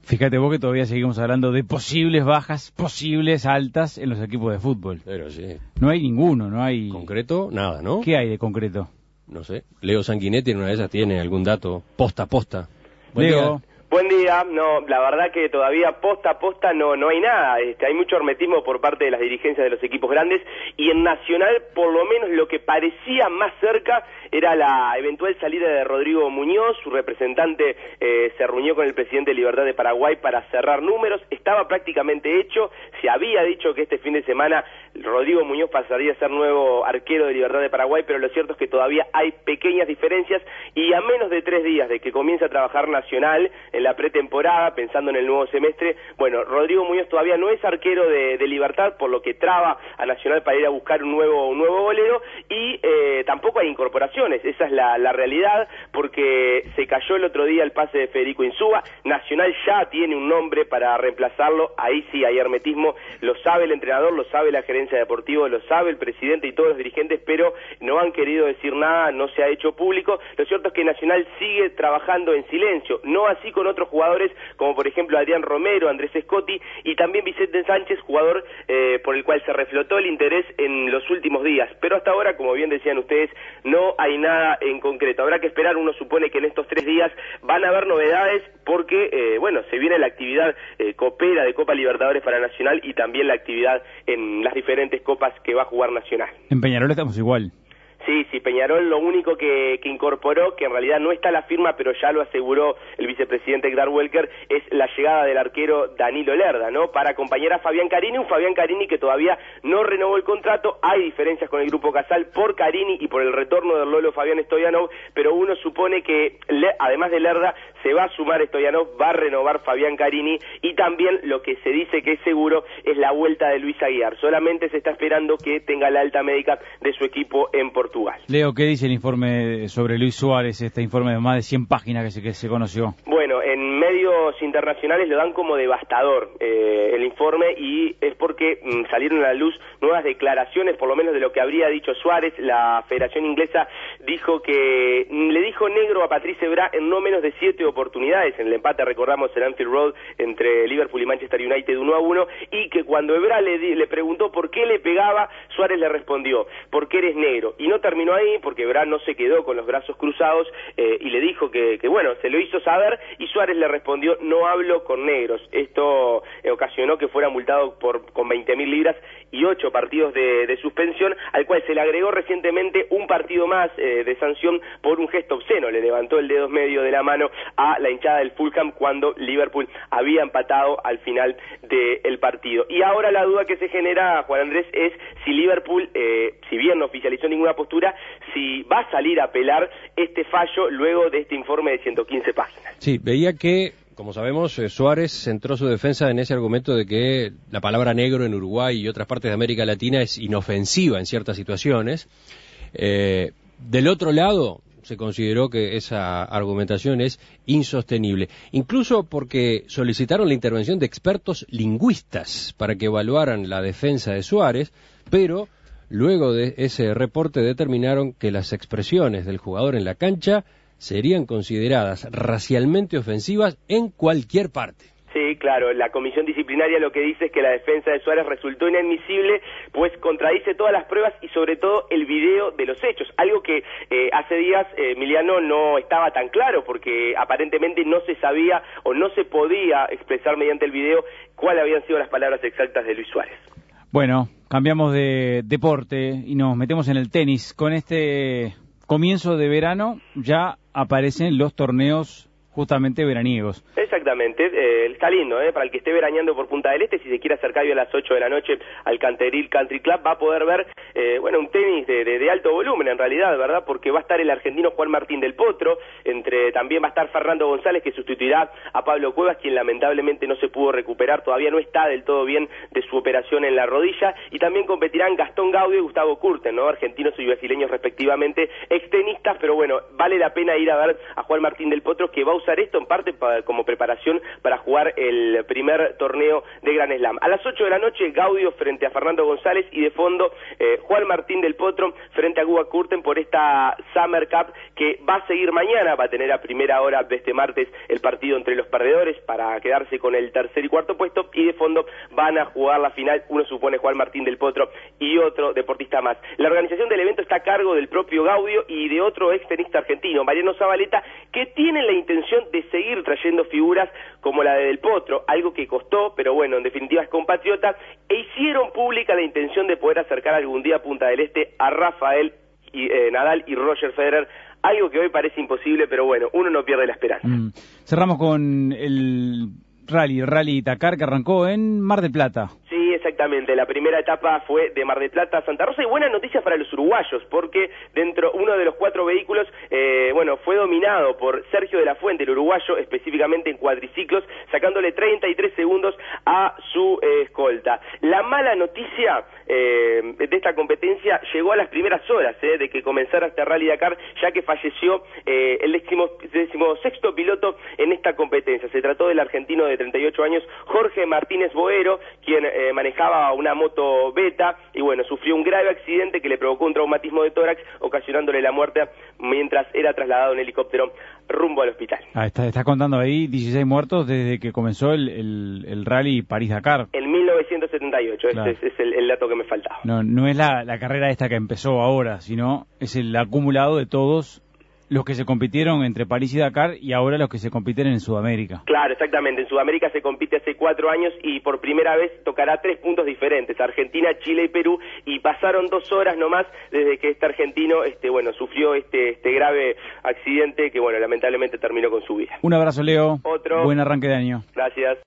Fíjate vos que todavía seguimos hablando de posibles bajas, posibles altas en los equipos de fútbol. Pero sí. No hay ninguno, no hay... ¿Concreto? Nada, ¿no? ¿Qué hay de concreto? No sé. Leo Sanguinetti en una de ellas tiene algún dato posta a posta. Leo. Buen día, no, la verdad que todavía posta a posta no hay nada, hay mucho hermetismo por parte de las dirigencias de los equipos grandes y en Nacional por lo menos lo que parecía más cerca era la eventual salida de Rodrigo Muñoz, su representante se reunió con el presidente de Libertad de Paraguay para cerrar números, estaba prácticamente hecho, se había dicho que este fin de semana Rodrigo Muñoz pasaría a ser nuevo arquero de Libertad de Paraguay, pero lo cierto es que todavía hay pequeñas diferencias y a menos de 3 días de que comience a trabajar Nacional en la pretemporada, pensando en el nuevo semestre, bueno, Rodrigo Muñoz todavía no es arquero de Libertad, por lo que traba a Nacional para ir a buscar un nuevo golero y tampoco hay incorporaciones, esa es la realidad, porque se cayó el otro día el pase de Federico Insúa, Nacional ya tiene un nombre para reemplazarlo, ahí sí hay hermetismo, lo sabe el entrenador, lo sabe la gerencia deportiva, lo sabe el presidente y todos los dirigentes, pero no han querido decir nada, no se ha hecho público, lo cierto es que Nacional sigue trabajando en silencio, no así con otros jugadores como por ejemplo Adrián Romero, Andrés Scotti y también Vicente Sánchez, jugador por el cual se reflotó el interés en los últimos días, pero hasta ahora, como bien decían ustedes, no hay nada en concreto, habrá que esperar, uno supone que en estos 3 días van a haber novedades porque, bueno, se viene la actividad copera de Copa Libertadores para Nacional y también la actividad en las diferentes copas que va a jugar Nacional. En Peñarol estamos igual. Sí, Peñarol lo único que incorporó, que en realidad no está la firma, pero ya lo aseguró el vicepresidente Edgar Welker, es la llegada del arquero Danilo Lerda, ¿no? Para acompañar a Fabián Carini, un Fabián Carini que todavía no renovó el contrato, hay diferencias con el Grupo Casal por Carini y por el retorno del Lolo Fabián Stoyanov, pero uno supone que, además de Lerda, se va a sumar Stoyanov, va a renovar Fabián Carini y también lo que se dice que es seguro es la vuelta de Luis Aguiar, solamente se está esperando que tenga la alta médica de su equipo en Portugal. Leo, ¿qué dice el informe sobre Luis Suárez, este informe de más de 100 páginas que se conoció? Bueno, en medios internacionales lo dan como devastador el informe y es porque salieron a la luz nuevas declaraciones, por lo menos de lo que habría dicho Suárez. La Federación Inglesa dijo que le dijo negro a Patrice Evra en no menos de 7 oportunidades, en el empate, recordamos, en Anfield Road entre Liverpool y Manchester United 1-1, y que cuando Evra le preguntó por qué le pegaba, Suárez le respondió, porque eres negro, y no terminó ahí, porque Evra no se quedó con los brazos cruzados y le dijo que bueno, se lo hizo saber, y Suárez le respondió, no hablo con negros. Esto ocasionó que fuera multado con 20.000 libras y 8 partidos de suspensión, al cual se le agregó recientemente un partido más de sanción por un gesto obsceno. Le levantó el dedo medio de la mano a la hinchada del Fulham cuando Liverpool había empatado al final del partido. Y ahora la duda que se genera, Juan Andrés, es si Liverpool, si bien no oficializó ninguna postura, si va a salir a apelar este fallo luego de este informe de 115 páginas. Sí, veía que, como sabemos, Suárez centró su defensa en ese argumento de que la palabra negro en Uruguay y otras partes de América Latina es inofensiva en ciertas situaciones. Del otro lado, se consideró que esa argumentación es insostenible, incluso porque solicitaron la intervención de expertos lingüistas para que evaluaran la defensa de Suárez, pero luego de ese reporte determinaron que las expresiones del jugador en la cancha serían consideradas racialmente ofensivas en cualquier parte. Sí, claro, la comisión disciplinaria lo que dice es que la defensa de Suárez resultó inadmisible, pues contradice todas las pruebas y sobre todo el video de los hechos, algo que hace días Emiliano no estaba tan claro, porque aparentemente no se sabía o no se podía expresar mediante el video cuáles habían sido las palabras exactas de Luis Suárez. Bueno, cambiamos de deporte y nos metemos en el tenis. Con este comienzo de verano ya aparecen los torneos justamente veraniegos. Exactamente, está lindo, para el que esté veraneando por Punta del Este, si se quiere acercar hoy a las 8 de la noche al Canteril Country Club, va a poder ver, un tenis de alto volumen en realidad, ¿verdad? Porque va a estar el argentino Juan Martín del Potro, también va a estar Fernando González, que sustituirá a Pablo Cuevas, quien lamentablemente no se pudo recuperar, todavía no está del todo bien de su operación en la rodilla, y también competirán Gastón Gaudio y Gustavo Kurten, ¿no? Argentinos y brasileños respectivamente, extenistas, pero bueno, vale la pena ir a ver a Juan Martín del Potro, que va a usar esto en parte como preparación para jugar el primer torneo de Grand Slam. A las 8 de la noche, Gaudio frente a Fernando González y de fondo Juan Martín del Potro frente a Guga Kurten por esta Summer Cup que va a seguir mañana, va a tener a primera hora de este martes el partido entre los perdedores para quedarse con el tercer y cuarto puesto, y de fondo van a jugar la final, uno supone Juan Martín del Potro y otro deportista más. La organización del evento está a cargo del propio Gaudio y de otro ex tenista argentino, Mariano Zabaleta, que tienen la intención de seguir trayendo figuras como la de Del Potro, algo que costó, pero bueno, en definitiva es compatriota, e hicieron pública la intención de poder acercar algún día a Punta del Este a Rafael Nadal y Roger Federer, algo que hoy parece imposible, pero bueno, uno no pierde la esperanza. Cerramos con el Rally Dakar, que arrancó en Mar del Plata. Sí, exactamente. La primera etapa fue de Mar del Plata a Santa Rosa, y buenas noticias para los uruguayos, porque uno de los 4 vehículos, fue dominado por Sergio de la Fuente, el uruguayo, específicamente en cuadriciclos, sacándole 33 segundos a su escolta. La mala noticia de esta competencia llegó a las primeras horas de que comenzara este Rally Dakar, ya que falleció el 16º piloto en esta competencia. Se trató del argentino de 38 años, Jorge Martínez Boero, quien manejaba una moto Beta y bueno, sufrió un grave accidente que le provocó un traumatismo de tórax, ocasionándole la muerte mientras era trasladado en helicóptero rumbo al hospital. Está contando ahí 16 muertos desde que comenzó el Rally París-Dakar. En 1978, claro. Ese es el dato que me faltaba. No es la carrera esta que empezó ahora, sino es el acumulado de todos los que se compitieron entre París y Dakar y ahora los que se compiten en Sudamérica. Claro, exactamente. En Sudamérica se compite hace 4 años y por primera vez tocará 3 puntos diferentes, Argentina, Chile y Perú, y pasaron 2 horas nomás desde que este argentino sufrió este grave accidente que lamentablemente terminó con su vida. Un abrazo, Leo. Otro. Buen arranque de año. Gracias.